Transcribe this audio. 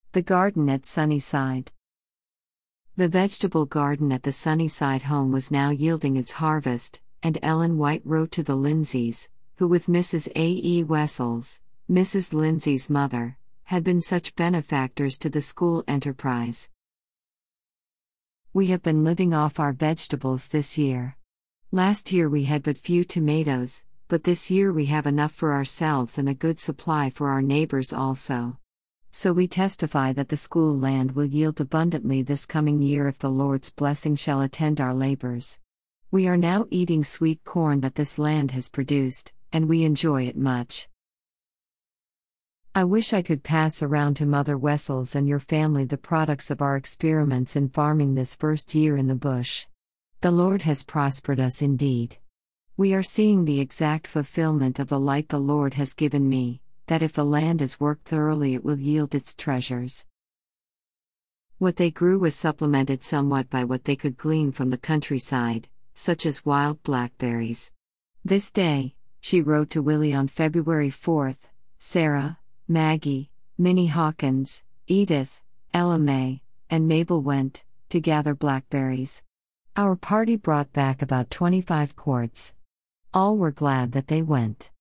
The garden at Sunnyside. The vegetable garden at the Sunnyside home was now yielding its harvest, and Ellen White wrote to the Lindsays, who with Mrs. A. E. Wessels, Mrs. Lindsay's mother, had been such benefactors to the school enterprise. We have been living off our vegetables this year. Last year we had but few tomatoes, but this year we have enough for ourselves and a good supply for our neighbors also. So we testify that the school land will yield abundantly this coming year if the Lord's blessing shall attend our labors. We are now eating sweet corn that this land has produced, and we enjoy it much. I wish I could pass around to Mother Wessels and your family the products of our experiments in farming this first year in the bush. The Lord has prospered us indeed. We are seeing the exact fulfillment of the light the Lord has given me, that if the land is worked thoroughly it will yield its treasures. What they grew was supplemented somewhat by what they could glean from the countryside, such as wild blackberries. This day, she wrote to Willie on February 4th, Sarah, Maggie, Minnie Hawkins, Edith, Ella May, and Mabel went to gather blackberries. Our party brought back about 25 quarts. All were glad that they went.